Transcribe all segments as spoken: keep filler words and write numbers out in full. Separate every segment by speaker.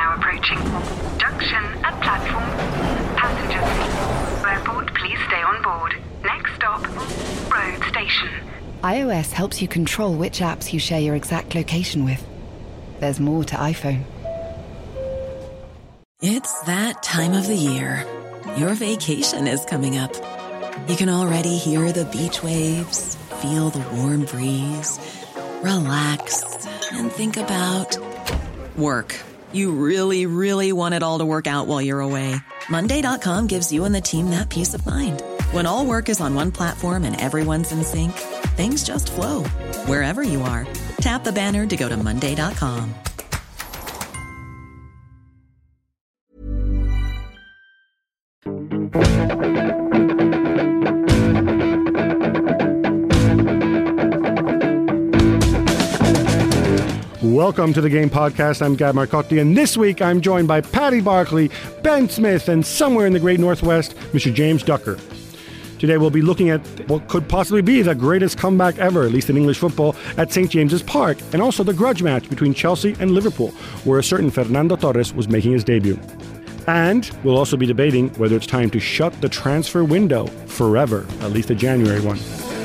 Speaker 1: now approaching junction at platform. Passengers, airport, please stay on board. Next stop, road station.
Speaker 2: iOS helps you control which apps you share your exact location with. There's more to iPhone.
Speaker 3: It's that time of the year. Your vacation is coming up. You can already hear the beach waves, feel the warm breeze, relax, and think about work. You really, really want it all to work out while you're away. Monday dot com gives you and the team that peace of mind. When all work is on one platform and everyone's in sync, things just flow. Wherever you are, tap the banner to go to Monday dot com.
Speaker 4: Welcome to the Game Podcast. I'm Gab Marcotti, and this week I'm joined by Paddy Barclay, Ben Smith, and somewhere in the great Northwest, Mister James Ducker. Today we'll be looking at what could possibly be the greatest comeback ever, at least in English football, at Saint James's Park, and also the grudge match between Chelsea and Liverpool, where a certain Fernando Torres was making his debut. And we'll also be debating whether it's time to shut the transfer window forever, at least the January one.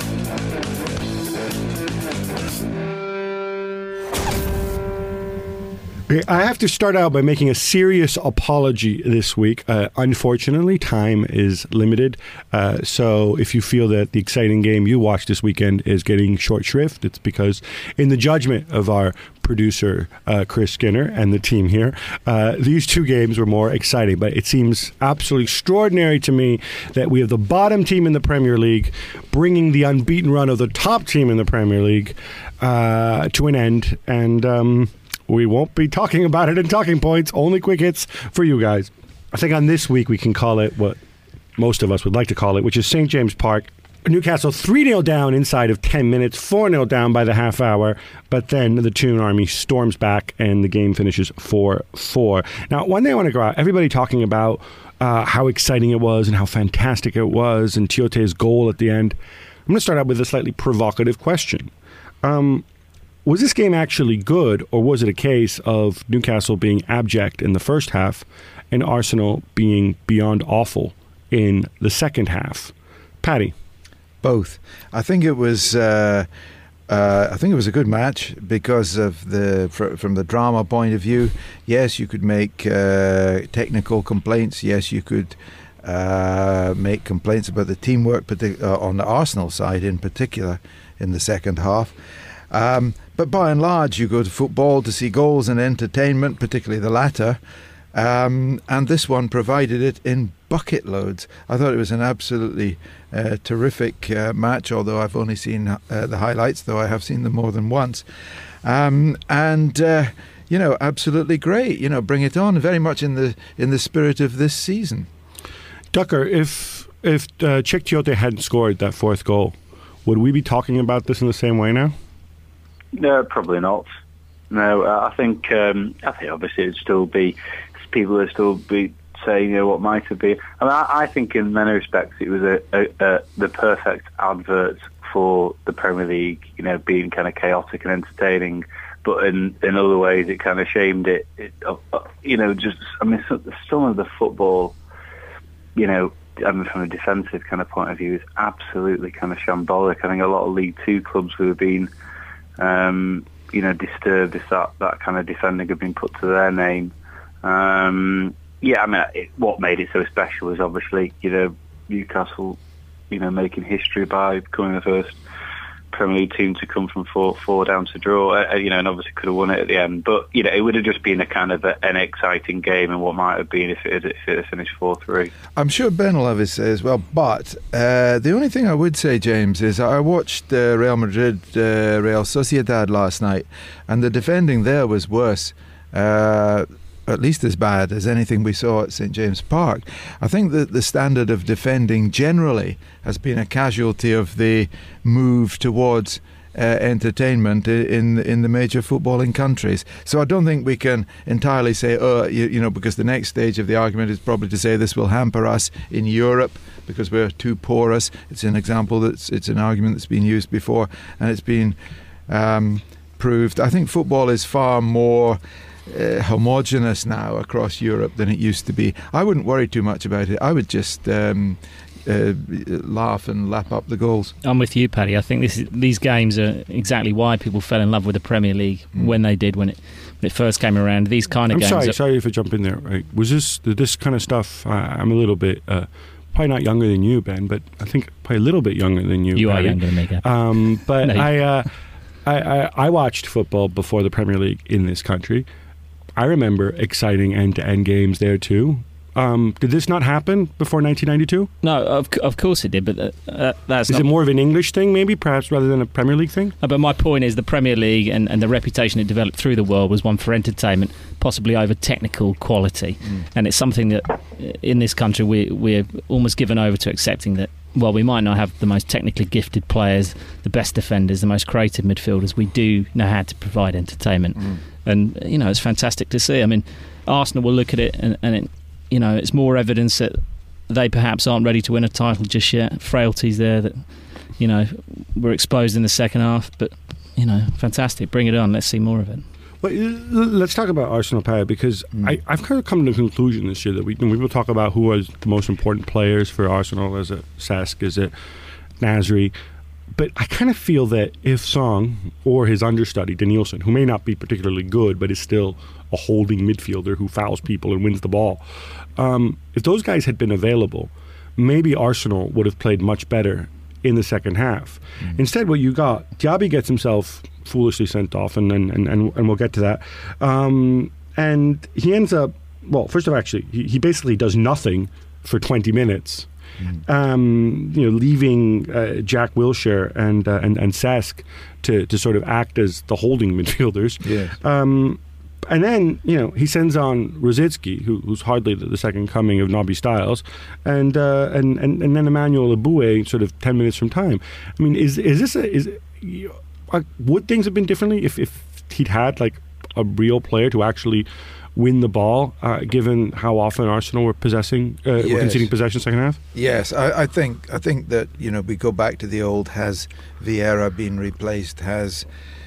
Speaker 4: I have to start out by making a serious apology this week. Uh, unfortunately, time is limited. Uh, so if you feel that the exciting game you watched this weekend is getting short shrift, it's because in the judgment of our producer, uh, Chris Skinner, and the team here, uh, these two games were more exciting. But it seems absolutely extraordinary to me that we have the bottom team in the Premier League bringing the unbeaten run of the top team in the Premier League uh, to an end. And... Um, We won't be talking about it in talking points, only quick hits for you guys. I think on this week we can call it what most of us would like to call it, which is Saint James Park. Newcastle three nil down inside of ten minutes, four nil down by the half hour, but then the Toon Army storms back and the game finishes four four. Now, one thing I want to go out, everybody talking about uh, how exciting it was and how fantastic it was and Tiote's goal at the end. I'm going to start out with a slightly provocative question. Um... Was this game actually good, or was it a case of Newcastle being abject in the first half and Arsenal being beyond awful in the second half? Paddy?
Speaker 5: Both. I think it was. Uh, uh, I think it was a good match because of the fr- from the drama point of view. Yes, you could make uh, technical complaints. Yes, you could uh, make complaints about the teamwork, partic- uh, on the Arsenal side in particular in the second half. Um, but by and large, you go to football to see goals and entertainment, particularly the latter. Um, and this one provided it in bucket loads. I thought it was an absolutely uh, terrific uh, match, although I've only seen uh, the highlights, though I have seen them more than once. Um, and, uh, you know, absolutely great. You know, bring it on, very much in the in the spirit of this season.
Speaker 4: Ducker, if, if uh, Cheick Tiote hadn't scored that fourth goal, would we be talking about this in the same way now?
Speaker 6: No, probably not. No, uh, I think um, I think obviously it'd still be people would still be saying, you know, what might have been. I mean, I, I think in many respects it was a, a, a the perfect advert for the Premier League. You know, being kind of chaotic and entertaining, but in in other ways it kind of shamed it. it uh, you know, just I mean, some of the football, you know, I mean, from a defensive kind of point of view, is absolutely kind of shambolic. I think a lot of League Two clubs who have been Um, you know, disturbed if that, that kind of defending had been put to their name. Um, yeah, I mean, it, what made it so special was obviously, you know, Newcastle, you know, making history by becoming the first Premier League team to come from four, four down to draw, uh, you know, and obviously could have won it at the end. But, you know, it would have just been a kind of a, an exciting game and what might have been if it had, if it had finished four three.
Speaker 5: I'm sure Ben will have his say as well, but uh, the only thing I would say, James, is I watched uh, Real Madrid, uh, Real Sociedad last night, and the defending there was worse. Uh, at least as bad as anything we saw at Saint James Park. I think that the standard of defending generally has been a casualty of the move towards uh, entertainment in in the major footballing countries. So I don't think we can entirely say, oh, you, you know, because the next stage of the argument is probably to say this will hamper us in Europe because we're too porous. It's an example that's it's an argument that's been used before and it's been um, proved. I think football is far more uh, homogenous now across Europe than it used to be. I wouldn't worry too much about it. I would just um, uh, laugh and lap up the goals.
Speaker 7: I'm with you, Paddy. I think this is, these games are exactly why people fell in love with the Premier League mm. when they did, when it when it first came around. These kind of
Speaker 4: I'm
Speaker 7: games.
Speaker 4: sorry,
Speaker 7: are,
Speaker 4: sorry if I jump in there. Right? Was this this kind of stuff? Uh, I'm a little bit. Uh, Probably not younger than you, Ben, but I think probably a little bit younger than you.
Speaker 7: You
Speaker 4: Barry.
Speaker 7: are younger than me, Gab.
Speaker 4: Um, but
Speaker 7: No, you-
Speaker 4: I, uh, I, I, I watched football before the Premier League in this country. I remember exciting end-to-end games there too. Um, did this not happen before nineteen ninety-two?
Speaker 7: No, of, c- of course it did, but uh, uh, that's
Speaker 4: Is
Speaker 7: not...
Speaker 4: it more of an English thing, maybe, perhaps, rather than a Premier League thing?
Speaker 7: Uh, but my point is the Premier League and, and the reputation it developed through the world was one for entertainment, possibly over technical quality. Mm. And it's something that uh, in this country we, we're almost given over to accepting that, well, we might not have the most technically gifted players, the best defenders, the most creative midfielders. We do know how to provide entertainment. Mm. And, you know, it's fantastic to see. I mean, Arsenal will look at it and, and it, you know, it's more evidence that they perhaps aren't ready to win a title just yet. Frailties there that, you know, were exposed in the second half. But, you know, fantastic. Bring it on. Let's see more of it.
Speaker 4: Well, let's talk about Arsenal, Pat, because mm. I, I've kind of come to the conclusion this year that we, when people talk about who was the most important players for Arsenal, is it Cesc, is it Nasri? But I kind of feel that if Song or his understudy, Danielson, who may not be particularly good, but is still a holding midfielder who fouls people and wins the ball, um, if those guys had been available, maybe Arsenal would have played much better in the second half. Mm. Instead, what you got, Diaby gets himself foolishly sent off, and and, and, and we'll get to that. Um, and he ends up, well, first of all, actually, he, he basically does nothing for twenty minutes. Mm. Um, you know, leaving uh, Jack Wilshere and uh, and and Cesc to to sort of act as the holding midfielders.
Speaker 5: Yes.
Speaker 4: Um, and then, you know, he sends on Rosicky, who, who's hardly the, the second coming of Nobby Stiles, and uh, and, and and then Emmanuel Eboué sort of ten minutes from time. I mean, is is this a, is uh, would things have been differently if if he'd had like a real player to actually win the ball, uh, given how often Arsenal were possessing, uh,
Speaker 5: yes.
Speaker 4: were conceding possession second half?
Speaker 5: Yes, I, I think I think that, you know, we go back to the old, has Vieira been replaced, has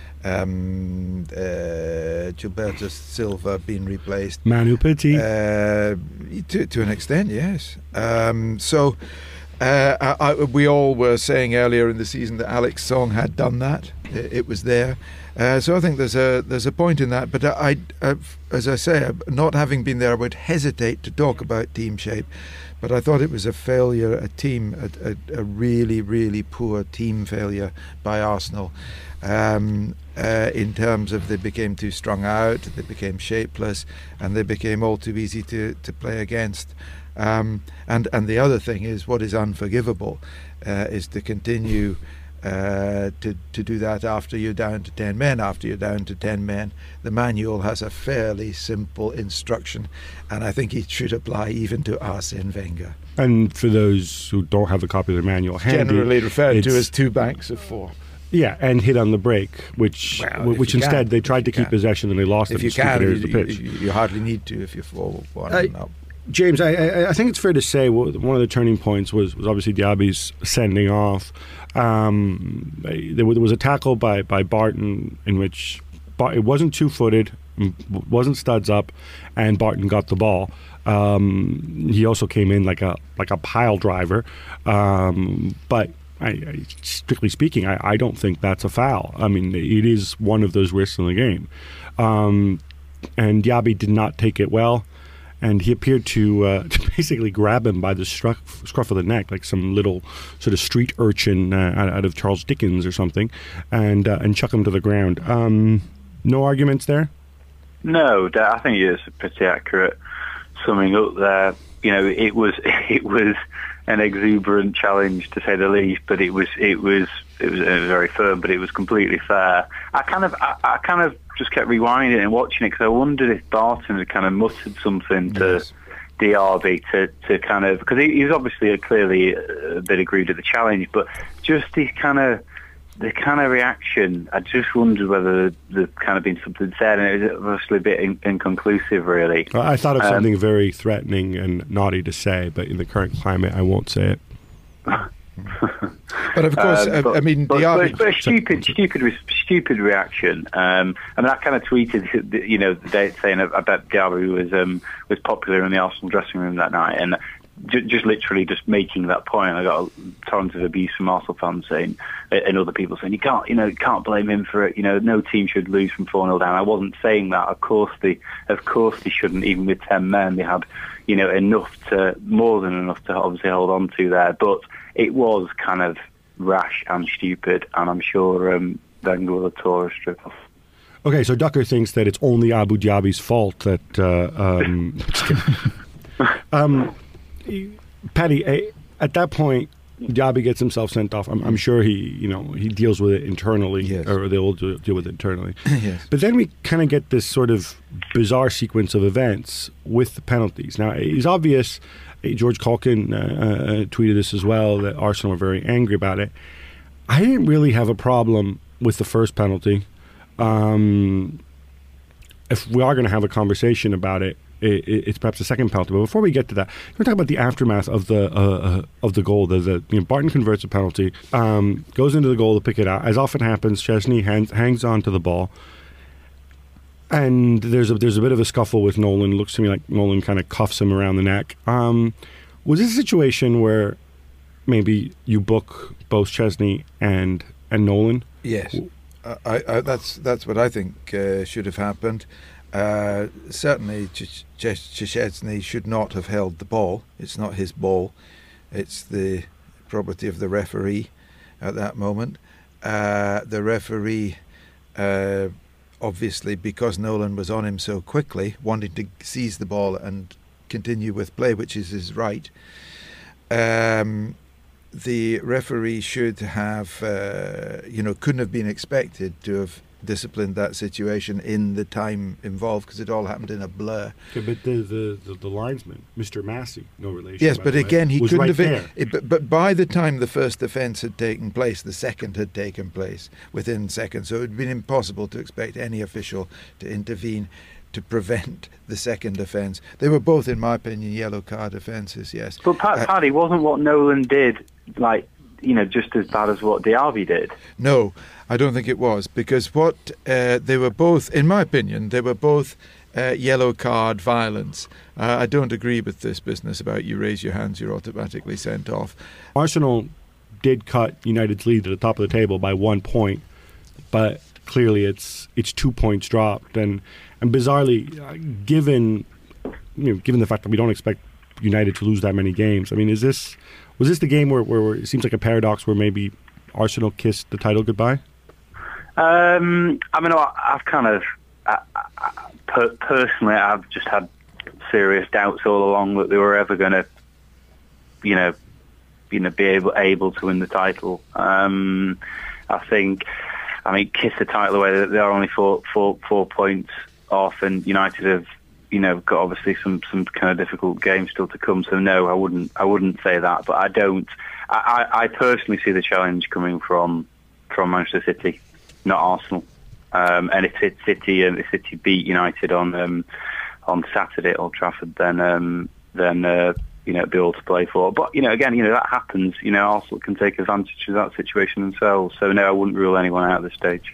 Speaker 5: um, uh, Gilberto Silva been replaced,
Speaker 4: Manu Petit,
Speaker 5: uh, to to an extent, yes. Um, so uh, I, I, we all were saying earlier in the season that Alex Song had done that. It, it was there. Uh, so I think there's a there's a point in that, but I, I, as I say, not having been there, I would hesitate to talk about team shape. But I thought it was a failure, a team, a, a, a really, really poor team failure by Arsenal, um, uh, in terms of they became too strung out, they became shapeless, and they became all too easy to, to play against. Um, and and the other thing is, what is unforgivable uh, is to continue. Uh, to to do that after you're down to ten men. After you're down to ten men, the manual has a fairly simple instruction, and I think it should apply even to Arsene Wenger.
Speaker 4: And for those who don't have a copy of the manual handy,
Speaker 5: generally referred to
Speaker 4: it's-
Speaker 5: as two banks of four.
Speaker 4: Yeah, and hit on the break, which
Speaker 5: Well,
Speaker 4: which
Speaker 5: if you
Speaker 4: instead
Speaker 5: can,
Speaker 4: they tried
Speaker 5: if
Speaker 4: to
Speaker 5: you
Speaker 4: keep
Speaker 5: can.
Speaker 4: possession and they lost
Speaker 5: If
Speaker 4: it
Speaker 5: you
Speaker 4: in stupid
Speaker 5: can,
Speaker 4: areas
Speaker 5: you,
Speaker 4: of the pitch.
Speaker 5: you, you hardly need to if you're four one
Speaker 4: I-
Speaker 5: and up.
Speaker 4: James, I, I, I think it's fair to say one of the turning points was, was obviously Diaby's sending off. Um, there was a tackle by, by Barton in which it wasn't two-footed, wasn't studs up, and Barton got the ball. Um, he also came in like a like a pile driver, um, but I, I, strictly speaking, I, I don't think that's a foul. I mean, it is one of those risks in the game, um, and Diaby did not take it well. And he appeared to, uh, to basically grab him by the scruff, scruff of the neck, like some little sort of street urchin uh, out, out of Charles Dickens or something, and uh, and chuck him to the ground. Um, no arguments there?
Speaker 6: No, I think it's pretty accurate summing up there. You know, it was it was an exuberant challenge to say the least, but it was it was it was, it was very firm, but it was completely fair. I kind of I, I kind of just kept rewinding it and watching it because I wondered if Barton had kind of muttered something to
Speaker 5: Yes.
Speaker 6: Diaby to to kind of, because he, he was obviously clearly a bit aggrieved at the challenge, but just his kind of the kind of reaction, I just wondered whether there kind of been something said, and it was obviously a bit in, inconclusive, really.
Speaker 4: I thought of
Speaker 6: Um,
Speaker 4: something very threatening and naughty to say, but in the current climate, I won't say it.
Speaker 5: But of course,
Speaker 6: um,
Speaker 5: uh,
Speaker 6: but,
Speaker 5: I mean,
Speaker 6: but,
Speaker 5: Diaby...
Speaker 6: but, but a stupid, stupid, re- stupid reaction. Um, I mean, I kind of tweeted, you know, the day saying I bet Diaby was um, was popular in the Arsenal dressing room that night, and j- just literally just making that point. I got a torrent of abuse from Arsenal fans saying, and other people saying, you can't, you know, you can't blame him for it. You know, no team should lose from four nil down. I wasn't saying that. Of course, they, of course, they shouldn't. Even with ten men, they had, you know, enough to, more than enough to obviously hold on to there. But it was kind of rash and stupid, and I'm sure um, Wenger will have tore a strip off.
Speaker 4: Okay, so Ducker thinks that it's only Abu Dhabi's fault that. Uh, um, just kidding. um, Paddy, eh, at that point, Dhabi gets himself sent off. I'm, I'm sure he, you know, he deals with it internally,
Speaker 5: yes.
Speaker 4: or they will do, deal with it internally.
Speaker 5: Yes.
Speaker 4: But then we kind of get this sort of bizarre sequence of events with the penalties. Now, it's obvious. George Calkin uh, uh, tweeted this as well, that Arsenal were very angry about it. I didn't really have a problem with the first penalty. Um, if we are going to have a conversation about it, it, it's perhaps the second penalty. But before we get to that, we're talking about the aftermath of the uh, uh, of the goal. The, the you know, Barton converts a penalty, um, goes into the goal to pick it out. As often happens, Chesney hangs, hangs on to the ball. And there's a there's a bit of a scuffle with Nolan. It looks to me like Nolan kind of cuffs him around the neck. Um, was this a situation where maybe you book both Chesney and and Nolan?
Speaker 5: Yes, I, I, that's that's what I think uh, should have happened. Uh, certainly, Ch- Ch- Chesney should not have held the ball. It's not his ball. It's the property of the referee at that moment. Uh, the referee. Uh, Obviously, because Nolan was on him so quickly, wanting to seize the ball and continue with play, which is his right, um, the referee should have, uh, you know, couldn't have been expected to have disciplined that situation in the time involved, because it all happened in a blur.
Speaker 4: Okay, but the, the, the, the linesman, Mister Massey, no relation.
Speaker 5: Yes, but again, he
Speaker 4: was
Speaker 5: couldn't
Speaker 4: right
Speaker 5: have.
Speaker 4: there.
Speaker 5: It, but, but by the time the first offence had taken place, the second had taken place within seconds. So it would have been impossible to expect any official to intervene to prevent the second offence. They were both, in my opinion, yellow card offences. Yes,
Speaker 6: but Pat,
Speaker 5: uh,
Speaker 6: Paddy, wasn't what Nolan did like, you know, just as bad as what Diaby did?
Speaker 5: No, I don't think it was, because what uh, they were both, in my opinion, they were both uh, yellow card violence. Uh, I don't agree with this business about you raise your hands, you're automatically sent off.
Speaker 4: Arsenal did cut United's lead to the top of the table by one point, but clearly it's it's two points dropped, and and bizarrely, uh, given you know, given the fact that we don't expect United to lose that many games, I mean, is this was this the game where, where, where it seems like a paradox where maybe Arsenal kissed the title goodbye?
Speaker 6: Um, I mean, I, I've kind of, I, I, per, personally, I've just had serious doubts all along that they were ever going to, you know, you know, be able able to win the title. Um, I think, I mean, kiss the title away. They are only four, four, four points off, and United have, you know, got obviously some, some kind of difficult games still to come. So no, I wouldn't, I wouldn't say that. But I don't. I, I, I personally see the challenge coming from from Manchester City, not Arsenal. Um, and if City and if City beat United on um, on Saturday at Old Trafford, then um, then uh, you know, it'd be all to play for. But you know, again, you know, that happens. You know, Arsenal can take advantage of that situation themselves. So no, I wouldn't rule anyone out at this stage.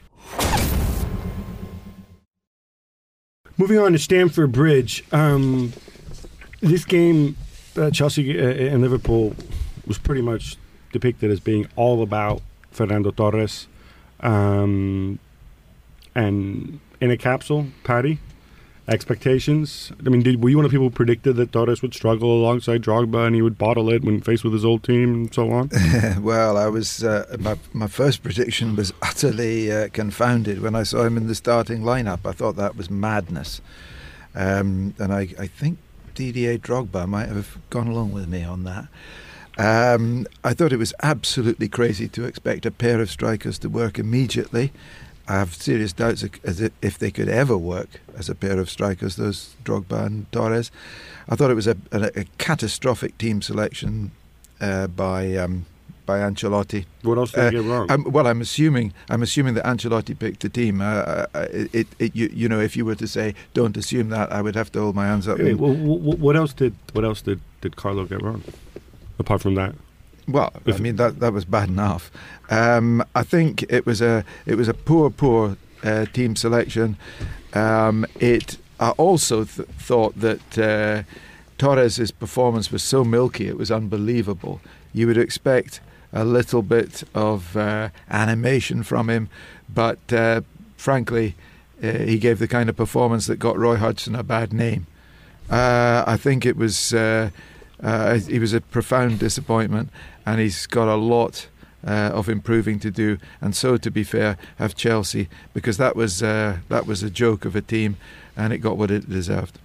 Speaker 4: Moving on to Stamford Bridge, um, this game, uh, Chelsea and Liverpool, was pretty much depicted as being all about Fernando Torres. Um, and in a capsule, Paddy, expectations? I mean, did, were you one of the people who predicted that Torres would struggle alongside Drogba and he would bottle it when faced with his old team and so on?
Speaker 5: Well, I was uh, my my first prediction was utterly uh, confounded when I saw him in the starting lineup. I thought that was madness, um, and I, I think Didier Drogba might have gone along with me on that. Um, I thought it was absolutely crazy to expect a pair of strikers to work immediately. I have serious doubts as if they could ever work as a pair of strikers, those Drogba and Torres. I thought it was a, a, a catastrophic team selection uh, by um, by Ancelotti.
Speaker 4: What else did
Speaker 5: uh,
Speaker 4: he get wrong?
Speaker 5: Um, well, I'm assuming I'm assuming that Ancelotti picked the team. Uh, it, it, you, you know, if you were to say don't assume that, I would have to hold my hands up.
Speaker 4: Wait, well, what else did what else did, did Carlo get wrong? Apart from that.
Speaker 5: Well, I mean that that was bad enough. Um, I think it was a it was a poor poor uh, team selection. Um, it I also th- thought that uh, Torres' performance was so milky, it was unbelievable. You would expect a little bit of uh, animation from him, but uh, frankly, uh, he gave the kind of performance that got Roy Hodgson a bad name. Uh, I think it was uh, uh, he was a profound disappointment, and he's got a lot uh, of improving to do. And so, to be fair, have Chelsea, because that was uh, that was a joke of a team, and it got what it deserved.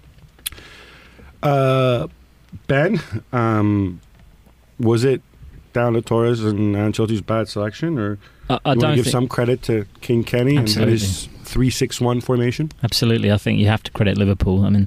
Speaker 4: Uh, Ben, um, was it down to Torres and Ancelotti's bad selection, or
Speaker 7: I, I
Speaker 4: you
Speaker 7: don't
Speaker 4: want to give
Speaker 7: think,
Speaker 4: some credit to King Kenny and
Speaker 7: Absolutely.
Speaker 4: his three six one formation?
Speaker 7: Absolutely, I think you have to credit Liverpool. I mean,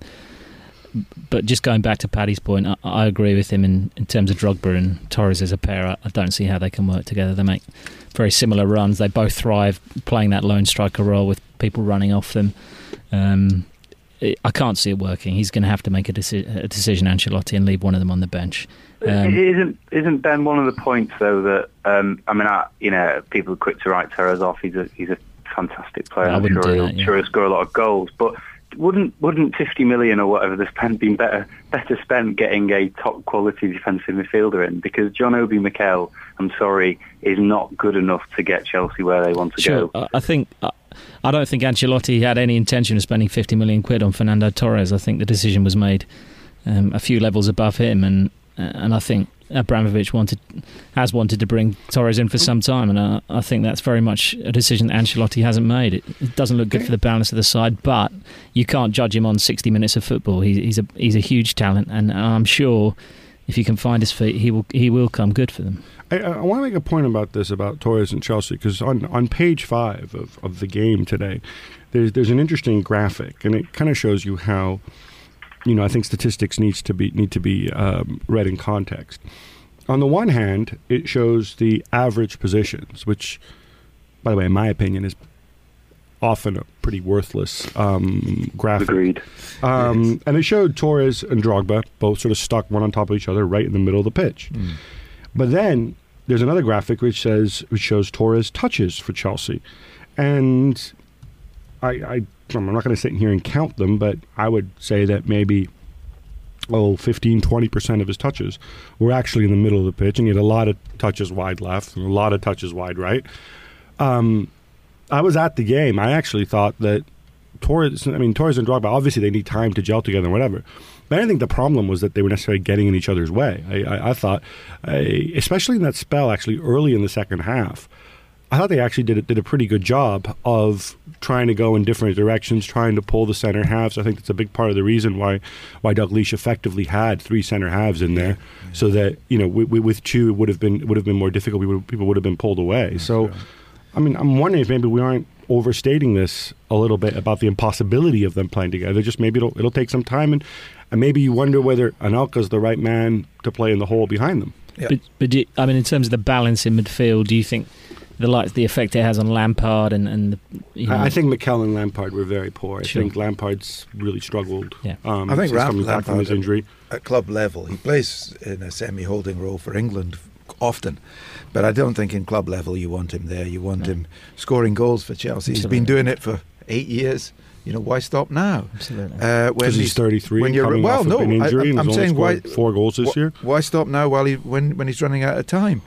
Speaker 7: but just going back to Paddy's point, I, I agree with him in, in terms of Drogba and Torres as a pair. I, I don't see how they can work together. They make very similar runs. They both thrive playing that lone striker role with people running off them. Um, it, I can't see it working. He's going to have to make a, deci- a decision, Ancelotti, and leave one of them on the bench. Um,
Speaker 6: isn't isn't Ben one of the points though that um, I mean, I, you know, people are quick to write Torres off. He's a he's a fantastic player.
Speaker 7: I
Speaker 6: I'm
Speaker 7: wouldn't
Speaker 6: sure
Speaker 7: do
Speaker 6: he'll,
Speaker 7: that, yeah.
Speaker 6: sure he'll score a lot of goals, but wouldn't wouldn't fifty million or whatever they spent been better better spent getting a top quality defensive midfielder in? Because John Obi Mikel, I'm sorry, is not good enough to get Chelsea where they want to
Speaker 7: sure,
Speaker 6: go.
Speaker 7: I think I, I don't think Ancelotti had any intention of spending fifty million quid on Fernando Torres. I think the decision was made um, a few levels above him, and and I think Abramovich wanted has wanted to bring Torres in for some time, and I, I think that's very much a decision that Ancelotti hasn't made. It, it doesn't look good for the balance of the side, but you can't judge him on sixty minutes of football. He, he's a he's a huge talent, and I'm sure if he can find his feet, he will he will come good for them.
Speaker 4: I, I want to make a point about this, about Torres and Chelsea, because on, on page five of, of the game today, there's there's an interesting graphic, and it kind of shows you how, you know, I think statistics needs to be need to be um, read in context. On the one hand, it shows the average positions, which, by the way, in my opinion, is often a pretty worthless um, graphic.
Speaker 6: Agreed.
Speaker 4: Um,
Speaker 5: Yes.
Speaker 4: And it showed Torres and Drogba both sort of stuck one on top of each other right in the middle of the pitch.
Speaker 5: Mm.
Speaker 4: But then there's another graphic which says which shows Torres touches for Chelsea, and I, I I'm not going to sit here and count them, but I would say that maybe oh fifteen, twenty percent of his touches were actually in the middle of the pitch, and he had a lot of touches wide left and a lot of touches wide right. Um, I was at the game. I actually thought that Torres, I mean, Torres and Drogba, obviously they need time to gel together and whatever. But I didn't think the problem was that they were necessarily getting in each other's way. I, I, I thought, I, especially in that spell, actually early in the second half, I thought they actually did a, did a pretty good job of trying to go in different directions, trying to pull the center halves. I think that's a big part of the reason why why Dalglish effectively had three center halves in there, yeah. so that, you know, with, with Chu it would have been would have been more difficult. We would, people would have been pulled away. That's so, right. I mean, I'm wondering if maybe we aren't overstating this a little bit about the impossibility of them playing together. Just maybe it'll it'll take some time, and, and maybe you wonder whether Anelka's the right man to play in the hole behind them.
Speaker 5: Yeah.
Speaker 7: But, but do you, I mean, in terms of the balance in midfield, do you think the like the effect it has on Lampard and and the, you know,
Speaker 4: I think Mikel and Lampard were very poor. I
Speaker 7: Sure.
Speaker 4: think Lampard's really struggled.
Speaker 7: Yeah.
Speaker 4: Um,
Speaker 5: I think
Speaker 4: since
Speaker 5: Ram-
Speaker 4: coming back from his
Speaker 5: Lampard-
Speaker 4: injury.
Speaker 5: At club level, he plays in a semi-holding role for England often, but I don't think in club level you want him there. You want
Speaker 7: No.
Speaker 5: him scoring goals for Chelsea. He's
Speaker 7: Absolutely.
Speaker 5: been doing it for eight years. You know, why stop now?
Speaker 7: Absolutely.
Speaker 5: Uh, when
Speaker 4: Because he's thirty-three,
Speaker 5: when you're
Speaker 4: coming
Speaker 5: well,
Speaker 4: off
Speaker 5: no,
Speaker 4: of an injury,
Speaker 5: I,
Speaker 4: and
Speaker 5: I'm
Speaker 4: has only
Speaker 5: saying why
Speaker 4: scored four goals this
Speaker 5: wh-
Speaker 4: year.
Speaker 5: Why stop now while he when when he's running out of time?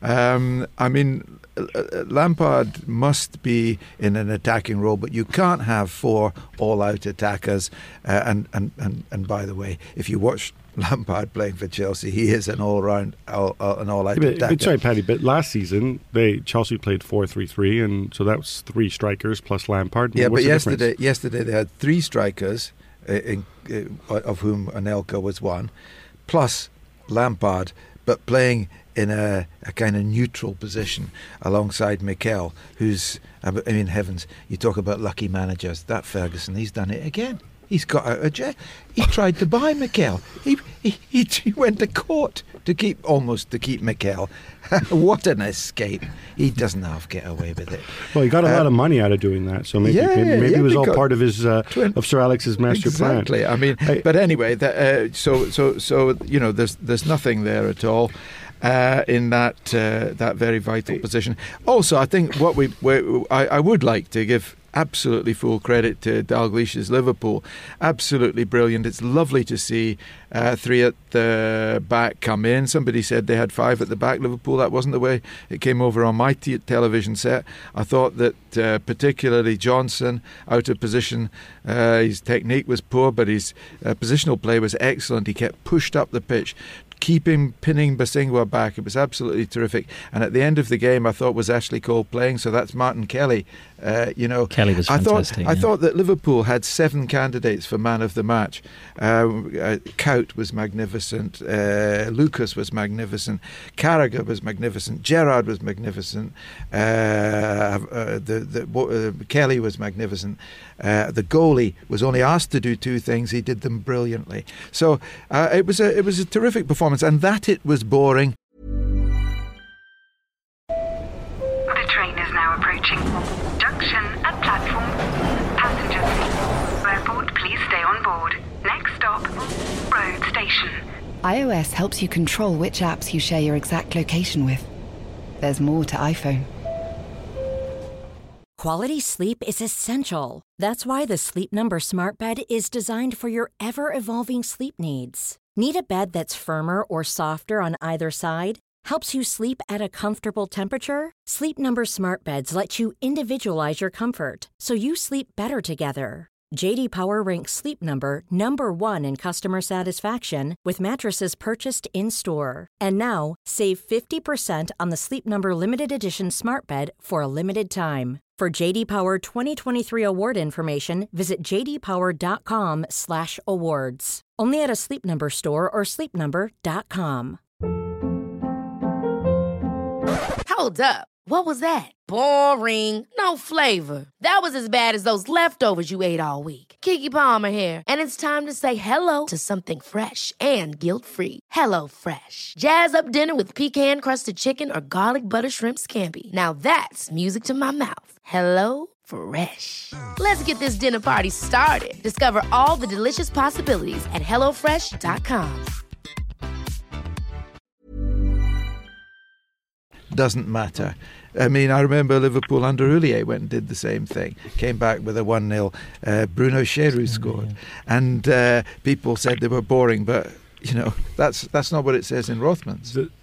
Speaker 5: Um, I mean, uh, uh, Lampard must be in an attacking role, but you can't have four all-out attackers. Uh, and, and and and by the way, if you watch Lampard playing for Chelsea, he is an all-round, all, all, an all-out
Speaker 4: Yeah, but,
Speaker 5: attacker.
Speaker 4: but sorry, Paddy, but last season they Chelsea played four three three, and so that was three strikers plus Lampard.
Speaker 5: Yeah,
Speaker 4: What's
Speaker 5: but
Speaker 4: the
Speaker 5: yesterday,
Speaker 4: difference?
Speaker 5: yesterday they had three strikers, uh, in, uh, of whom Anelka was one, plus Lampard, but playing in a, a kind of neutral position alongside Mikel, who's, I mean, heavens, you talk about lucky managers. That Ferguson, he's done it again. He's got out of jail. He tried to buy Mikel. He, he he he went to court to keep almost to keep Mikel. What an escape! He doesn't half get away with it.
Speaker 4: Well, he got a
Speaker 5: Uh,
Speaker 4: lot of money out of doing that, so maybe
Speaker 5: yeah,
Speaker 4: maybe,
Speaker 5: yeah,
Speaker 4: maybe
Speaker 5: yeah,
Speaker 4: it was all
Speaker 5: because-
Speaker 4: part of his uh,
Speaker 5: Twin-
Speaker 4: of Sir Alex's master
Speaker 5: exactly.
Speaker 4: plan.
Speaker 5: I mean,
Speaker 4: I-
Speaker 5: but anyway, that, uh, so so so you know, there's there's nothing there at all. uh, in that uh, that very vital position. Also, I think what we, we I, I would like to give absolutely full credit to Dalglish's Liverpool. Absolutely brilliant. It's lovely to see uh, three at the back come in. Somebody said they had five at the back, Liverpool. That wasn't the way it came over on my t- television set. I thought that uh, particularly Johnson, out of position, uh, his technique was poor, but his uh, positional play was excellent. He kept pushed up the pitch, keeping pinning Basingwa back. It was absolutely terrific. And at the end of the game, I thought was Ashley Cole playing. So that's Martin Kelly. Uh, you know,
Speaker 7: Kelly was
Speaker 5: I
Speaker 7: fantastic.
Speaker 5: thought
Speaker 7: yeah.
Speaker 5: I thought that Liverpool had seven candidates for man of the match. Uh, uh, Kaut was magnificent. Uh, Lucas was magnificent. Carragher was magnificent. Gerrard was magnificent. Uh, uh, the the uh, Kelly was magnificent. Uh, the goalie was only asked to do two things. He did them brilliantly. So uh, it was a it was a terrific performance, and that it was boring.
Speaker 1: The train is now approaching. Junction at platform. Passengers, airport, please stay on board. Next stop, road station.
Speaker 2: iOS helps you control which apps you share your exact location with. There's more to iPhone.
Speaker 8: Quality sleep is essential. That's why the Sleep Number Smart Bed is designed for your ever-evolving sleep needs. Need a bed that's firmer or softer on either side? Helps you sleep at a comfortable temperature? Sleep Number Smart Beds let you individualize your comfort, so you sleep better together. J D Power ranks Sleep Number number one in customer satisfaction with mattresses purchased in-store. And now, save fifty percent on the Sleep Number Limited Edition Smart Bed for a limited time. For J D Power twenty twenty-three award information, visit j d power dot com slash awards. Only at a Sleep Number store or sleep number dot com.
Speaker 9: Hold up. What was that? Boring. No flavor. That was as bad as those leftovers you ate all week. Keke Palmer here, and it's time to say hello to something fresh and guilt-free. Hello Fresh. Jazz up dinner with pecan-crusted chicken or garlic butter shrimp scampi. Now that's music to my mouth. Hello Fresh. Let's get this dinner party started. Discover all the delicious possibilities at hello fresh dot com.
Speaker 5: Doesn't matter. I mean, I remember Liverpool under Houllier went and did the same thing. Came back with a one nil. Uh, Bruno Cheroux scored. Yeah. And uh, people said they were boring, but, you know, that's that's not what it says in Rothmans. The,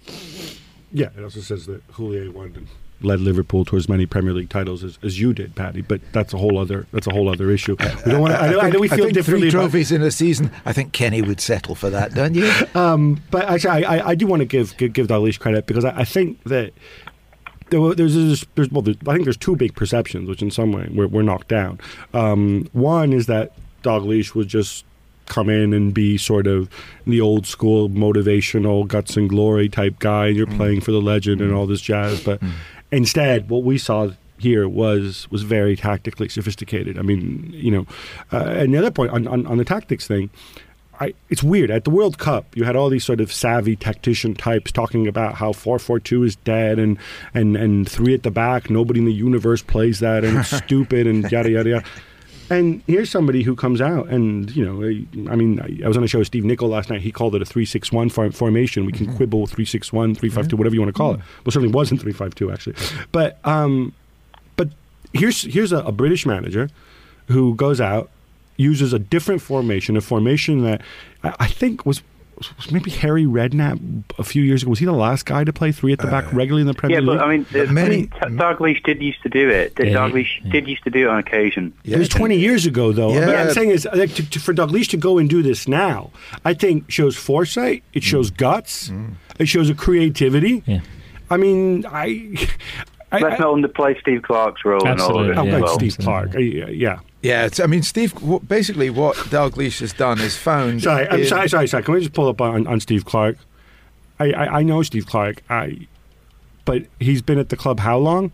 Speaker 4: yeah, it also says that Houllier won and led Liverpool to as many Premier League titles as, as you did, Paddy. But that's a whole other that's a whole other issue. We don't want to, I, know, I, think, I know we feel
Speaker 5: I think
Speaker 4: differently.
Speaker 5: Three trophies in a season. I think Kenny would settle for that, don't you?
Speaker 4: um, but actually, I, I do want to give give, give Dalglish credit because I, I think that there, there's, there's, there's well, there's, I think there's two big perceptions, which in some way were, were knocked down. Um, one is that Dalglish was just come in and be sort of the old school motivational guts and glory type guy, and you're mm. playing for the legend mm. and all this jazz. But mm. instead, what we saw here was was very tactically sophisticated. I mean, you know, uh, and the other point on, on, on the tactics thing, I, it's weird. At the World Cup, you had all these sort of savvy tactician types talking about how four four two is dead and, and, and three at the back, nobody in the universe plays that, and it's stupid, and yada, yada, yada. And here's somebody who comes out and, you know, I, I mean, I, I was on a show with Steve Nicol last night. He called it a three six one form, formation. We can mm-hmm. quibble three six one, three five two, whatever you want to call mm-hmm. it. Well, it certainly wasn't three five two, actually. But um, but here's here's a, a British manager who goes out, uses a different formation, a formation that I, I think was, was maybe Harry Redknapp a few years ago. Was he the last guy to play three at the back uh, regularly in the Premier
Speaker 6: yeah,
Speaker 4: League?
Speaker 6: Yeah, but I mean,
Speaker 5: but many,
Speaker 6: I mean Dalglish did used to do it. Yeah, Dalglish yeah. did used to do it on occasion.
Speaker 4: Yeah, it was twenty years ago, though.
Speaker 5: Yeah.
Speaker 4: What I'm saying is, like, to, to, for Dalglish to go and do this now, I think shows foresight. It shows mm. guts. Mm. It shows a creativity. Yeah. I mean, I... I
Speaker 6: Let's I, not underplay Steve Clarke's role.
Speaker 7: Absolutely.
Speaker 6: And all of it.
Speaker 4: Oh,
Speaker 7: Yeah.
Speaker 4: well, Steve
Speaker 7: Absolutely.
Speaker 4: Clarke. Yeah.
Speaker 5: Yeah, it's, I mean, Steve, basically what Dalglish has done is found...
Speaker 4: Sorry, I'm
Speaker 5: in,
Speaker 4: sorry, sorry, sorry. Can we just pull up on, on Steve Clarke? I, I, I know Steve Clarke, I, but he's been at the club how long?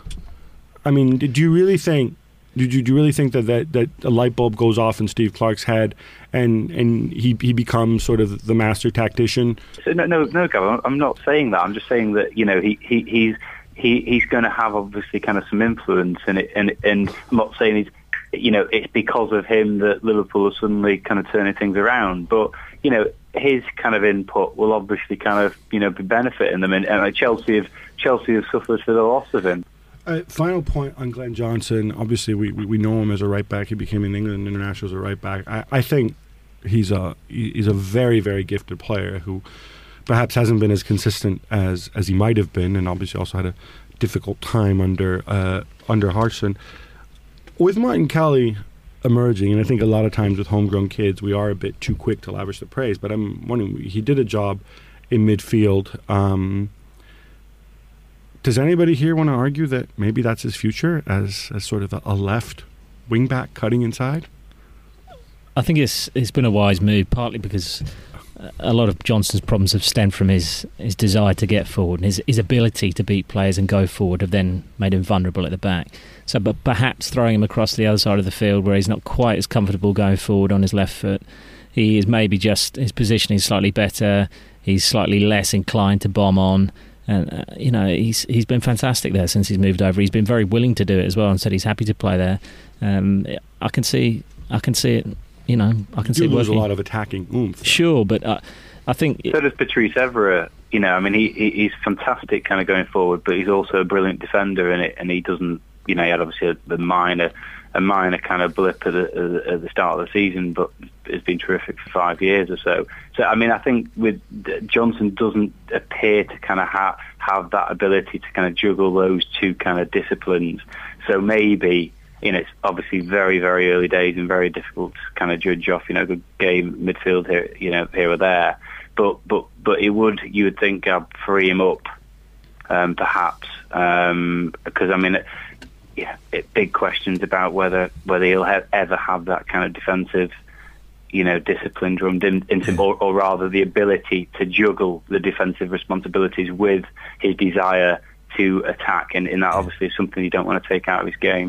Speaker 4: I mean, did you really think... Did you, do you really think that, that, that a light bulb goes off in Steve Clarke's head and, and he he becomes sort of the master tactician?
Speaker 6: So, no, no, no, Gavin, I'm not saying that. I'm just saying that, you know, he, he he's he, he's going to have obviously kind of some influence in it, and and I'm not saying he's you know, it's because of him that Liverpool are suddenly kind of turning things around. But, you know, his kind of input will obviously kind of, you know, be benefiting them. And, and Chelsea have Chelsea have suffered for the loss of him.
Speaker 4: Uh, final point on Glenn Johnson. Obviously, we, we, we know him as a right back. He became an England international as a right back. I, I think he's a he's a very, very gifted player who perhaps hasn't been as consistent as, as he might have been, and obviously also had a difficult time under uh, under Hodgson. With Martin Kelly emerging, and I think a lot of times with homegrown kids, we are a bit too quick to lavish the praise, but I'm wondering, he did a job in midfield. Um, does anybody here want to argue that maybe that's his future as, as sort of a, a left wing back cutting inside?
Speaker 7: I think it's it's been a wise move, partly because a lot of Johnson's problems have stemmed from his, his desire to get forward, and his, his ability to beat players and go forward have then made him vulnerable at the back. So but perhaps throwing him across the other side of the field where he's not quite as comfortable going forward on his left foot, he is maybe just, his positioning is slightly better, he's slightly less inclined to bomb on, and uh, you know, he's he's been fantastic there since he's moved over. He's been very willing to do it as well, and said he's happy to play there. Um, I can see I can see it. You know, I can
Speaker 4: you
Speaker 7: see it
Speaker 4: lose
Speaker 7: working.
Speaker 4: a lot of attacking oomph.
Speaker 7: Sure, but uh, I think...
Speaker 6: So does Patrice Evra. You know, I mean, he, he he's fantastic kind of going forward, but he's also a brilliant defender in it, and he doesn't, you know, he had obviously a, a minor a minor kind of blip at the, at the start of the season, but has been terrific for five years or so. So, I mean, I think with Johnson doesn't appear to kind of ha- have that ability to kind of juggle those two kind of disciplines. So maybe... You know, it's obviously very, very early days and very difficult to kind of judge off, you know, good game midfield here, you know, here or there. But but but it would, you would think, I'd free him up, um, perhaps, um, because I mean, it, yeah, it, big questions about whether whether he'll have, ever have that kind of defensive, you know, discipline drummed in, into him, or, or rather the ability to juggle the defensive responsibilities with his desire to attack, and, and that obviously is something you don't want to take out of his game.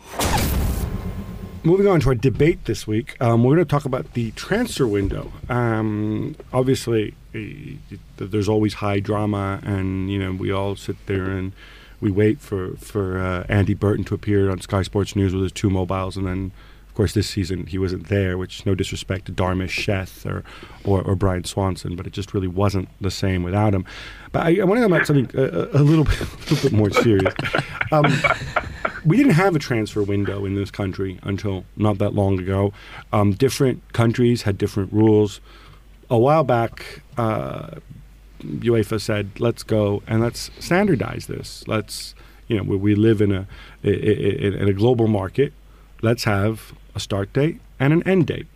Speaker 4: Moving on to our debate this week, um, we're going to talk about the transfer window. Um, obviously, uh, there's always high drama, and you know we all sit there and we wait for for uh, Andy Burton to appear on Sky Sports News with his two mobiles, and then, of course, this season he wasn't there. Which, no disrespect to Darmish Sheth or, or or Brian Swanson, but it just really wasn't the same without him. But I, I want to talk about something a, a little bit, a little bit more serious. Um, We didn't have a transfer window in this country until not that long ago. Um, different countries had different rules. A while back, uh, UEFA said, "Let's go and let's standardize this. Let's, you know, we, we live in a in, in a global market. Let's have a start date and an end date."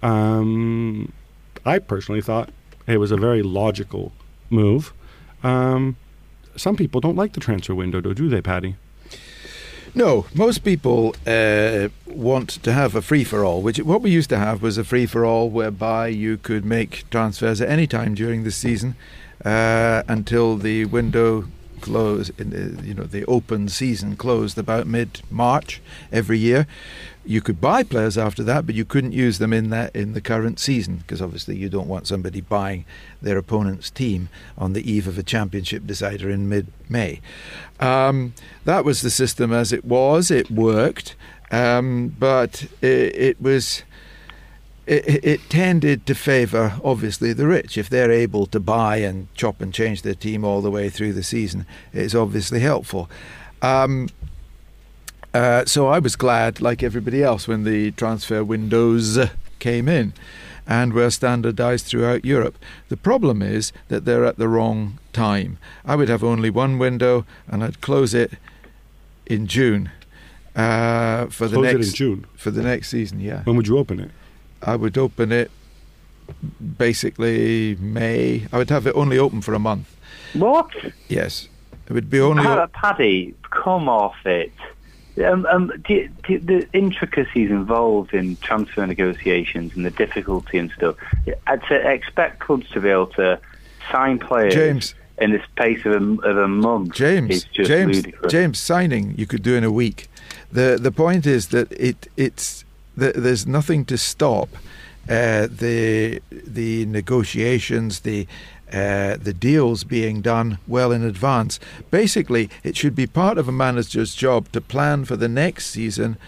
Speaker 4: Um, I personally thought it was a very logical move. Um, some people don't like the transfer window, though, do they, Paddy?
Speaker 5: No, most people uh, want to have a free-for-all, which what we used to have was a free-for-all whereby you could make transfers at any time during the season uh, until the window closed, in the, you know, the open season closed about mid-March every year. You could buy players after that, but you couldn't use them in that in the current season, because obviously you don't want somebody buying their opponent's team on the eve of a championship decider in mid-May. Um, that was the system as it was. It worked, um, but it, it was it, it tended to favour obviously the rich. If they're able to buy and chop and change their team all the way through the season, it's obviously helpful. Um, Uh, so I was glad, like everybody else, when the transfer windows came in and were standardised throughout Europe. The problem is that they're at the wrong time. I would have only one window, and I'd close it in June uh, for the
Speaker 4: close
Speaker 5: next
Speaker 4: it in June
Speaker 5: for the next season. Yeah.
Speaker 4: When would you open it?
Speaker 5: I would open it basically May. I would have it only open for a month.
Speaker 6: What?
Speaker 5: Yes, it would be only.
Speaker 6: Paddy, Paddy come off it. Um, um, do, do, the intricacies involved in transfer negotiations and the difficulty and stuff, I'd say expect clubs to be able to sign players
Speaker 5: James,
Speaker 6: in the space of a, of a month.
Speaker 5: James,
Speaker 6: is just
Speaker 5: James,
Speaker 6: ludicrous.
Speaker 5: James, signing you could do in a week. The the point is that it it's the, there's nothing to stop uh, the the negotiations, the Uh, the deals being done well in advance. Basically, it should be part of a manager's job to plan for the next season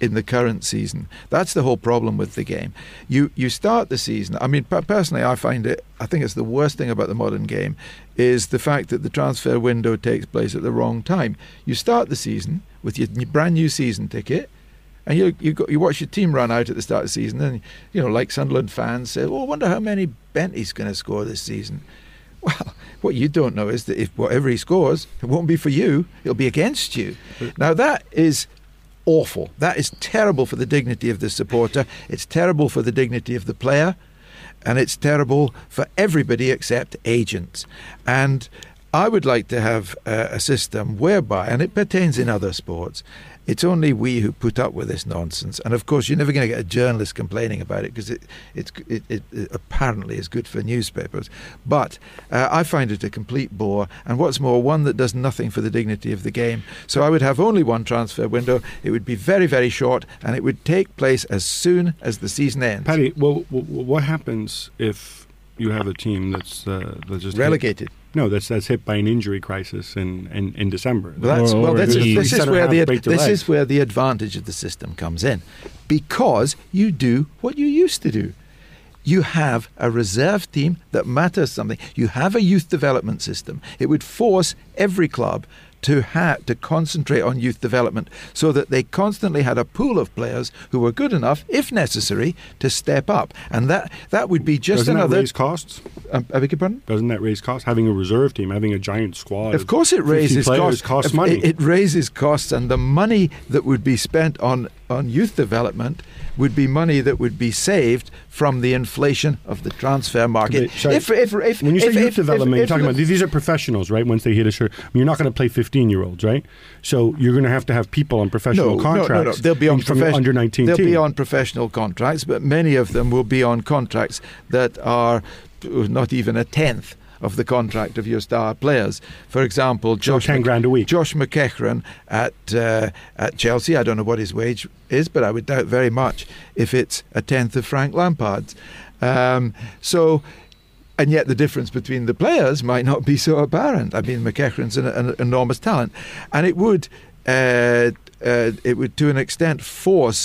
Speaker 5: in the current season. That's the whole problem with the game. You you start the season. I mean, personally, I find it. I think it's the worst thing about the modern game is the fact that the transfer window takes place at the wrong time. You start the season with your brand new season ticket, and you you got, you watch your team run out at the start of the season, and you know, like Sunderland fans say, "Oh, I wonder how many Bentley's going to score this season." Well, what you don't know is that if whatever he scores, it won't be for you; it'll be against you. Now that is awful. That is terrible for the dignity of the supporter. It's terrible for the dignity of the player, and it's terrible for everybody except agents. And I would like to have a, a system whereby, and it pertains in other sports, it's only we who put up with this nonsense. And of course, you're never going to get a journalist complaining about it because it, it, it, it, it apparently is good for newspapers. But uh, I find it a complete bore. And what's more, one that does nothing for the dignity of the game. So I would have only one transfer window. It would be very, very short, and it would take place as soon as the season ends.
Speaker 4: Paddy, well, what happens if you have a team that's, uh, that's just
Speaker 5: relegated?
Speaker 4: Hit? No, that's that's hit by an injury crisis in, in, in December.
Speaker 5: Well, that's, well that's,
Speaker 4: this,
Speaker 5: this, is where the, this is where the advantage of the system comes in, because you do what you used to do. You have a reserve team that matters something. You have a youth development system. It would force every club to ha- to concentrate on youth development so that they constantly had a pool of players who were good enough, if necessary, to step up. And that that would be just
Speaker 4: Doesn't
Speaker 5: another...
Speaker 4: Doesn't that raise costs?
Speaker 5: Um, I beg your pardon?
Speaker 4: Doesn't that raise costs? Having a reserve team, having a giant squad.
Speaker 5: Of course it raises costs.
Speaker 4: costs money.
Speaker 5: It, it raises costs, and the money that would be spent on, on youth development would be money that would be saved from the inflation of the transfer market.
Speaker 4: Sorry,
Speaker 5: if, if, if,
Speaker 4: when you say
Speaker 5: if,
Speaker 4: youth
Speaker 5: if,
Speaker 4: development,
Speaker 5: if,
Speaker 4: you're
Speaker 5: if,
Speaker 4: talking
Speaker 5: if,
Speaker 4: about these are professionals, right? Once they hit a certain, I mean, you're not going to play fifteen-year-olds, right? So you're going to have to have people on professional
Speaker 5: no,
Speaker 4: contracts.
Speaker 5: No, no, no. They'll be on
Speaker 4: from
Speaker 5: profes-
Speaker 4: under nineteen
Speaker 5: They'll
Speaker 4: team.
Speaker 5: be on professional contracts, but many of them will be on contracts that are not even a tenth of the contract of your star players. For example, Josh
Speaker 4: so ten grand a week.
Speaker 5: Josh McEachran at uh, at Chelsea. I don't know what his wage is, but I would doubt very much if it's a tenth of Frank Lampard's. Um, so. And yet the difference between the players might not be so apparent. I mean, McEachran's an, an enormous talent, and it would, uh, uh, it would to an extent force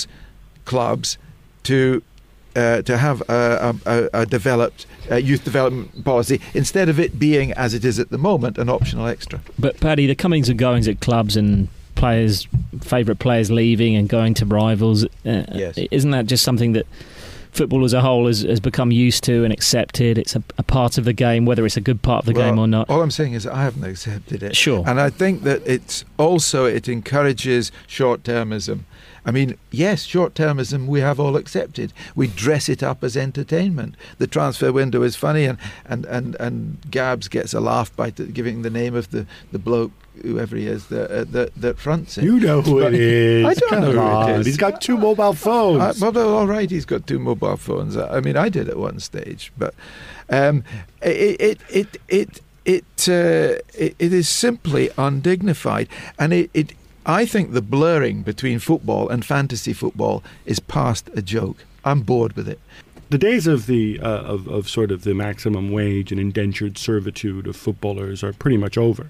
Speaker 5: clubs to uh, to have a, a, a developed uh, youth development policy instead of it being, as it is at the moment, an optional extra.
Speaker 7: But Paddy, the comings and goings at clubs and players, favourite players leaving and going to rivals, uh,
Speaker 5: yes.
Speaker 7: isn't that just something that football as a whole has, has become used to and accepted? It's a, a part of the game, whether it's a good part of the
Speaker 5: well,
Speaker 7: game or not.
Speaker 5: All I'm saying is that I haven't accepted it.
Speaker 7: Sure.
Speaker 5: And I think that it's also, it encourages short-termism. I mean, yes, short-termism we have all accepted. We dress it up as entertainment. The transfer window is funny, and, and, and, and Gabs gets a laugh by t- giving the name of the, the bloke, whoever he is, that, uh, that, that fronts it.
Speaker 4: You know who
Speaker 5: but
Speaker 4: it is.
Speaker 5: I don't
Speaker 4: Come
Speaker 5: know
Speaker 4: on.
Speaker 5: who it is.
Speaker 4: He's got two mobile phones.
Speaker 5: Uh, well, all right, he's got two mobile phones. I mean, I did at one stage, but um, it it it it it, uh, it it is simply undignified, and it, it I think the blurring between football and fantasy football is past a joke. I'm bored with it.
Speaker 4: The days of the uh, of of sort of the maximum wage and indentured servitude of footballers are pretty much over.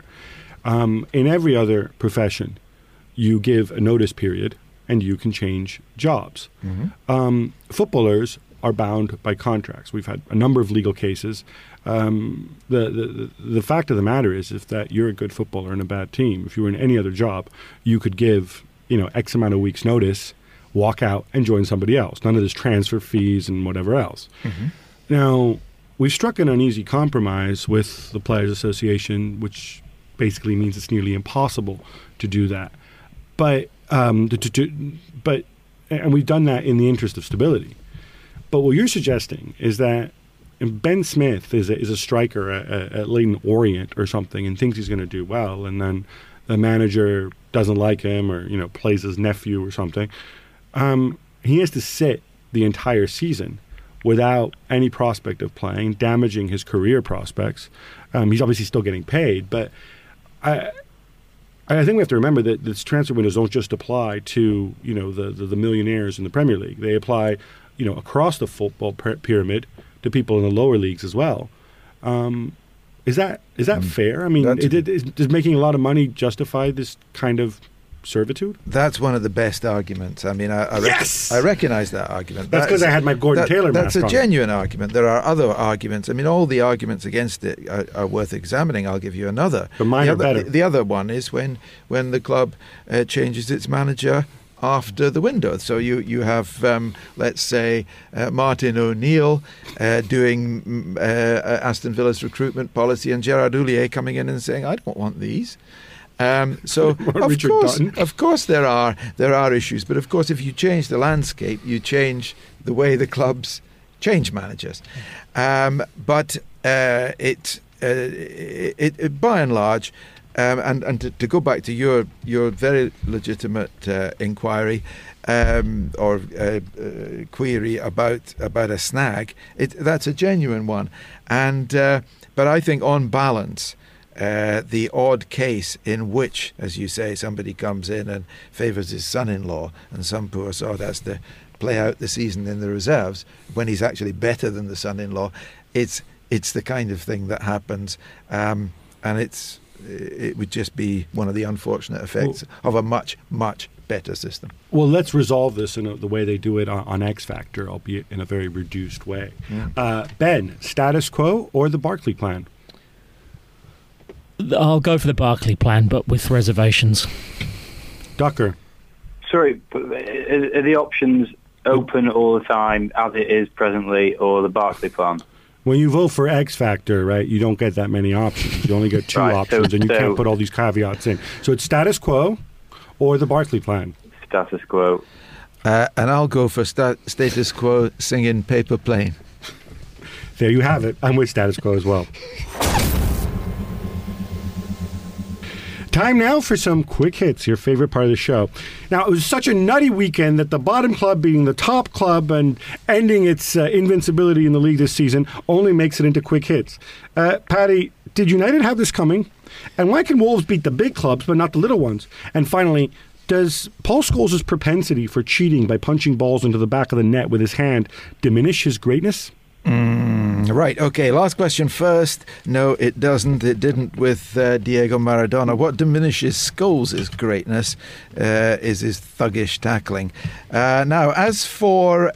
Speaker 4: Um, in every other profession, you give a notice period and you can change jobs. Mm-hmm. Um, footballers are bound by contracts. We've had a number of legal cases. Um, the, the the fact of the matter is, if that you're a good footballer in a bad team, if you were in any other job, you could give you know X amount of weeks notice, walk out, and join somebody else. None of this transfer fees and whatever else. Mm-hmm. Now, we've struck an uneasy compromise with the Players Association, which basically means it's nearly impossible to do that. But um, to, to, but and we've done that in the interest of stability. But what you're suggesting is that Ben Smith is a, is a striker at, at Leyton Orient or something and thinks he's going to do well, and then the manager doesn't like him or you know plays his nephew or something. Um, he has to sit the entire season without any prospect of playing, damaging his career prospects. Um, he's obviously still getting paid, but I I think we have to remember that these transfer windows don't just apply to you know the, the, the millionaires in the Premier League. They apply you know across the football pyramid to people in the lower leagues as well. Um, is that is that mm. fair? I mean, it, it, is, does making a lot of money justify this kind of servitude?
Speaker 5: That's one of the best arguments. I mean, I, I, rec-
Speaker 4: yes!
Speaker 5: I recognise that argument.
Speaker 4: That's because
Speaker 5: that
Speaker 4: I had my Gordon
Speaker 5: that,
Speaker 4: Taylor
Speaker 5: That's
Speaker 4: mask
Speaker 5: a
Speaker 4: on.
Speaker 5: genuine argument. There are other arguments. I mean, all the arguments against it are, are worth examining. I'll give you another.
Speaker 4: But mine
Speaker 5: the
Speaker 4: are
Speaker 5: other,
Speaker 4: better.
Speaker 5: The, the other one is when, when the club uh, changes its manager after the window. So you, you have, um, let's say, uh, Martin O'Neill uh, doing uh, Aston Villa's recruitment policy and Gerard Houllier coming in and saying, I don't want these. Um, so of
Speaker 4: Richard
Speaker 5: course,
Speaker 4: Dutton.
Speaker 5: of course there are there are issues, but of course if you change the landscape, you change the way the clubs change managers. Um, but uh, it, uh, it, it by and large, um, and and to, to go back to your your very legitimate uh, inquiry um, or uh, uh, query about about a snag, it, that's a genuine one, and uh, but I think on balance. Uh, the odd case in which, as you say, somebody comes in and favours his son-in-law and some poor sod has to play out the season in the reserves when he's actually better than the son-in-law, it's it's the kind of thing that happens, um, and it's it would just be one of the unfortunate effects well, of a much, much better system.
Speaker 4: Well, let's resolve this in a, the way they do it on, on X Factor, albeit in a very reduced way. Yeah. Uh, Ben, status quo or the Barclay plan?
Speaker 7: I'll go for the Barclay plan, but with reservations.
Speaker 4: Ducker.
Speaker 6: Sorry, are, are the options open all the time as it is presently, or the Barclay plan?
Speaker 4: When you vote for X Factor, right, you don't get that many options. You only get two
Speaker 6: right,
Speaker 4: options,
Speaker 6: so,
Speaker 4: and you
Speaker 6: so,
Speaker 4: can't put all these caveats in. So it's status quo or the Barclay plan?
Speaker 6: Status quo.
Speaker 5: Uh, and I'll go for sta- status quo singing Paper Plane.
Speaker 4: There you have it. I'm with status quo as well. Time now for some quick hits, your favorite part of the show. Now, it was such a nutty weekend that the bottom club beating the top club and ending its uh, invincibility in the league this season only makes it into quick hits. Uh, Paddy, did United have this coming? And why can Wolves beat the big clubs but not the little ones? And finally, does Paul Scholes' propensity for cheating by punching balls into the back of the net with his hand diminish his greatness?
Speaker 5: Mm, right, okay, last question first. No, it doesn't. It didn't with uh, Diego Maradona. What diminishes Scholes' greatness uh, is his thuggish tackling. Uh, now, as for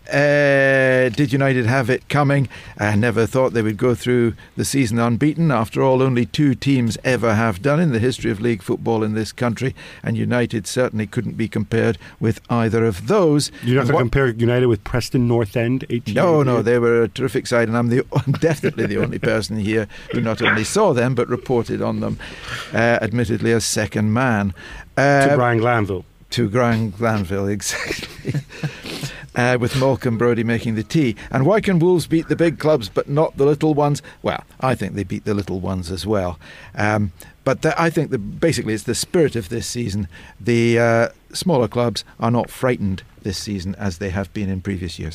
Speaker 5: uh, did United have it coming? I never thought they would go through the season unbeaten. After all, only two teams ever have done in the history of league football in this country, and United certainly couldn't be compared with either of those.
Speaker 4: You don't have to compare United with Preston North End?
Speaker 5: No, no, they were a terrific side, and I'm the I'm definitely the only person here who not only saw them but reported on them, uh, admittedly as second man. Uh,
Speaker 4: to Brian Glanville.
Speaker 5: To Brian Glanville, exactly. uh, with Malcolm Brodie making the tea. And why can Wolves beat the big clubs but not the little ones? Well, I think they beat the little ones as well. Um, but the, I think that basically it's the spirit of this season. The uh, smaller clubs are not frightened this season as they have been in previous years.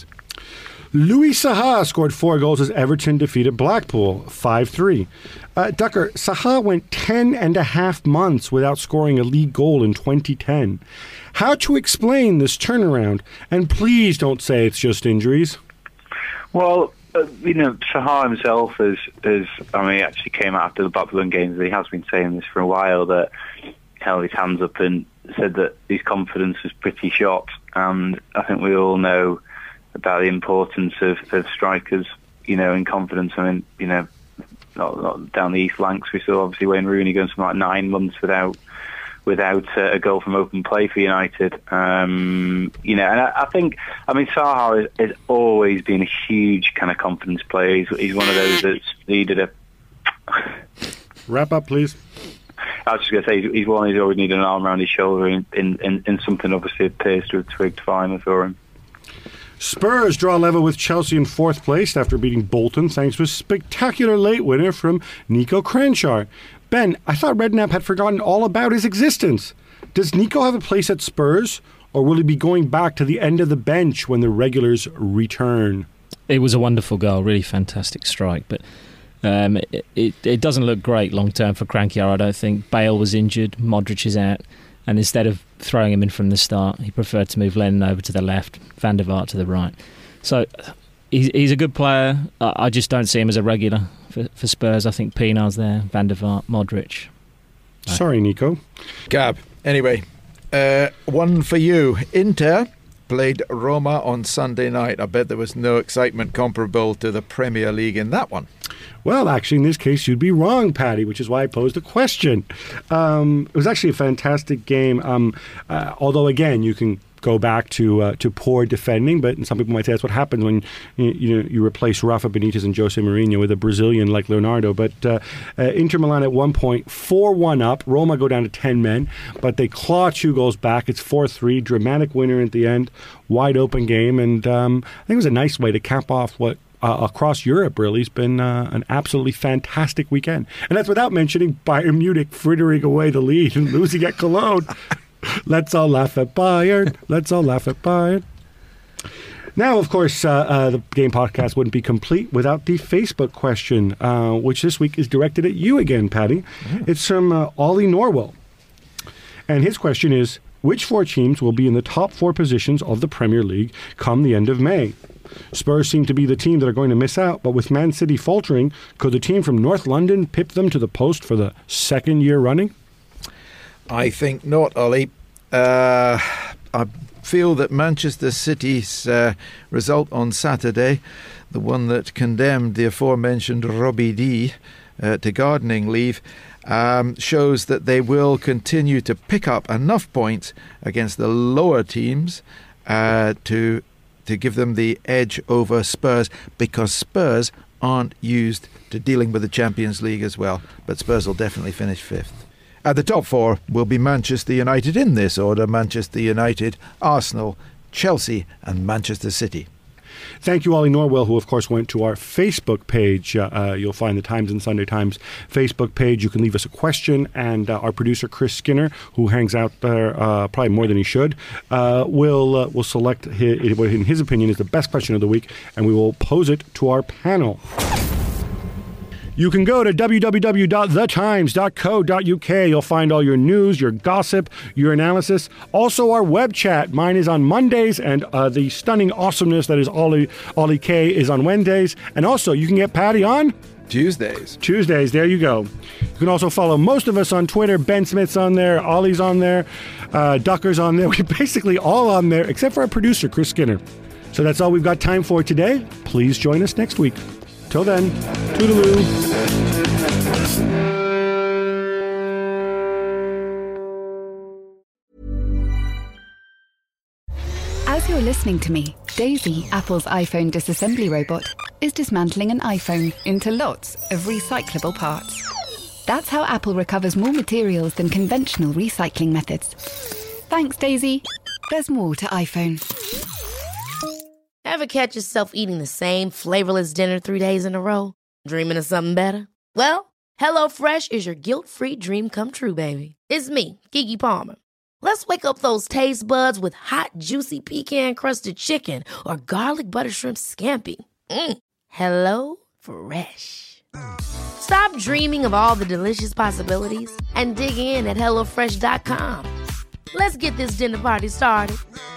Speaker 4: Louis Saha scored four goals as Everton defeated Blackpool five three. Uh, Ducker, Saha went ten and a half months without scoring a league goal in twenty ten. How to explain this turnaround? And please don't say it's just injuries.
Speaker 6: Well, uh, you know, Saha himself is, is, I mean, he actually came out after the Blackburn games. He has been saying this for a while, that he held his hands up and said that his confidence was pretty shot. And I think we all know about the importance of, of strikers, you know, in confidence. I mean, you know, not, not down the East Lancs, we saw obviously Wayne Rooney going something like nine months without without uh, a goal from open play for United. Um, you know, and I, I think, I mean, Saha has, has always been a huge kind of confidence player. He's, he's one of those that's needed a...
Speaker 4: Wrap up, please.
Speaker 6: I was just going to say, he's one who's always needed an arm around his shoulder in, in, in, in something obviously appears to have twigged finally for him.
Speaker 4: Spurs draw level with Chelsea in fourth place after beating Bolton thanks to a spectacular late winner from Nico Cranchar. Ben, I thought Redknapp had forgotten all about his existence. Does Nico have a place at Spurs, or will he be going back to the end of the bench when the regulars return?
Speaker 7: It was a wonderful goal, really fantastic strike, but um, it, it, it doesn't look great long term for Cranchar, I don't think. Bale was injured, Modric is out, and instead of throwing him in from the start, he preferred to move Lennon over to the left, Van der Vaart to the right. So he's, he's a good player. I just don't see him as a regular for, for Spurs. I think Pienaar's there, Van der Vaart, Modric.
Speaker 4: Sorry, Nico.
Speaker 5: Gab. Anyway, Uh, one for you. Inter played Roma on Sunday night. I bet there was no excitement comparable to the Premier League in that one.
Speaker 4: Well, actually, in this case, you'd be wrong, Paddy, which is why I posed a question. Um, it was actually a fantastic game, um, uh, although, again, you can go back to uh, to poor defending, but some people might say that's what happens when you, you know you replace Rafa Benitez and Jose Mourinho with a Brazilian like Leonardo. But uh, uh, Inter Milan at one point, four one up. Roma go down to ten men, but they claw two goals back. It's four three, dramatic winner at the end, wide open game, and um, I think it was a nice way to cap off what Uh, across Europe, really, has been uh, an absolutely fantastic weekend. And that's without mentioning Bayern Munich frittering away the lead and losing at Cologne. Let's all laugh at Bayern. Let's all laugh at Bayern. Now, of course, uh, uh, the Game Podcast wouldn't be complete without the Facebook question, uh, which this week is directed at you again, Paddy. Mm. It's from uh, Ollie Norwell. And his question is, which four teams will be in the top four positions of the Premier League come the end of May? Spurs seem to be the team that are going to miss out, but with Man City faltering, could the team from North London pip them to the post for the second year running?
Speaker 5: I think not, Ollie. Uh, I feel that Manchester City's uh, result on Saturday, the one that condemned the aforementioned Robbie D uh, to gardening leave, um, shows that they will continue to pick up enough points against the lower teams uh, to to give them the edge over Spurs, because Spurs aren't used to dealing with the Champions League as well. But Spurs will definitely finish fifth. At the top four will be Manchester United in this order: Manchester United, Arsenal, Chelsea and Manchester City.
Speaker 4: Thank you, Ollie Norwell, who, of course, went to our Facebook page. Uh, uh, you'll find the Times and Sunday Times Facebook page. You can leave us a question, and uh, our producer, Chris Skinner, who hangs out there uh, probably more than he should, uh, will uh, will select his, what in his opinion is the best question of the week, and we will pose it to our panel. You can go to w w w dot the times dot co dot u k. You'll find all your news, your gossip, your analysis. Also, our web chat. Mine is on Mondays, and uh, the stunning awesomeness that is Ollie, Ollie K is on Wednesdays. And also, you can get Paddy on
Speaker 5: Tuesdays.
Speaker 4: Tuesdays, there you go. You can also follow most of us on Twitter. Ben Smith's on there, Ollie's on there, uh, Ducker's on there. We're basically all on there, except for our producer, Chris Skinner. So that's all we've got time for today. Please join us next week. Till then, toodaloo.
Speaker 2: As you're listening to me, Daisy, Apple's iPhone disassembly robot, is dismantling an iPhone into lots of recyclable parts. That's how Apple recovers more materials than conventional recycling methods. Thanks, Daisy. There's more to iPhone.
Speaker 9: Ever catch yourself eating the same flavorless dinner three days in a row? Dreaming of something better? Well, HelloFresh is your guilt-free dream come true, baby. It's me, Keke Palmer. Let's wake up those taste buds with hot, juicy pecan-crusted chicken or garlic butter shrimp scampi. Mm. Hello Fresh. Stop dreaming of all the delicious possibilities and dig in at hello fresh dot com. Let's get this dinner party started.